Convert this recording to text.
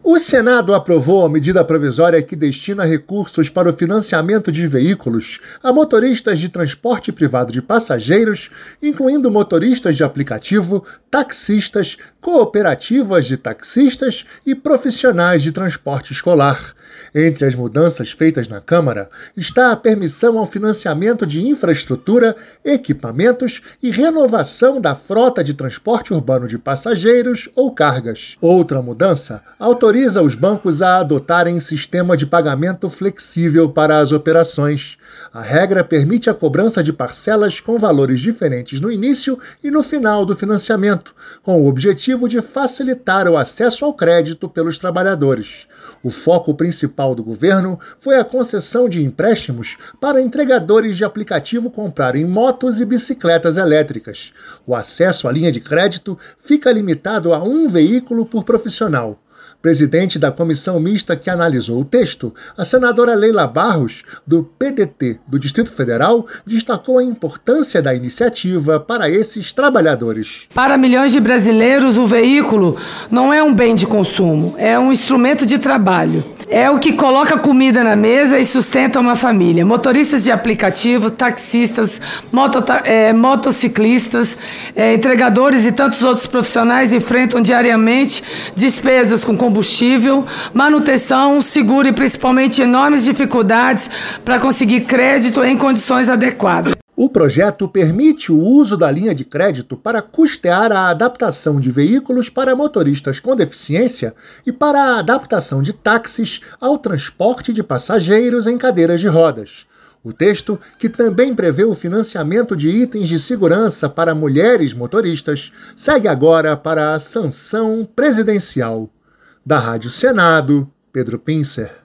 O Senado aprovou a medida provisória que destina recursos para o financiamento de veículos a motoristas de transporte privado de passageiros, incluindo motoristas de aplicativo, taxistas, cooperativas de taxistas e profissionais de transporte escolar. Entre as mudanças feitas na Câmara está a permissão ao financiamento de infraestrutura, equipamentos e renovação da frota de transporte urbano de passageiros ou cargas. Outra mudança autoriza os bancos a adotarem sistema de pagamento flexível para as operações. A regra permite a cobrança de parcelas com valores diferentes no início e no final do financiamento, com o objetivo de facilitar o acesso ao crédito pelos trabalhadores. O foco principal do governo foi a concessão de empréstimos para entregadores de aplicativo comprarem motos e bicicletas elétricas. O acesso à linha de crédito fica limitado a um veículo por profissional. Presidente da comissão mista que analisou o texto, a senadora Leila Barros, do PDT do Distrito Federal, destacou a importância da iniciativa para esses trabalhadores. Para milhões de brasileiros, o veículo não é um bem de consumo, é um instrumento de trabalho. É o que coloca comida na mesa e sustenta uma família. Motoristas de aplicativo, taxistas, motociclistas, entregadores e tantos outros profissionais enfrentam diariamente despesas com combustível, manutenção, seguro e principalmente enormes dificuldades para conseguir crédito em condições adequadas. O projeto permite o uso da linha de crédito para custear a adaptação de veículos para motoristas com deficiência e para a adaptação de táxis ao transporte de passageiros em cadeiras de rodas. O texto, que também prevê o financiamento de itens de segurança para mulheres motoristas, segue agora para a sanção presidencial. Da Rádio Senado, Pedro Pincer.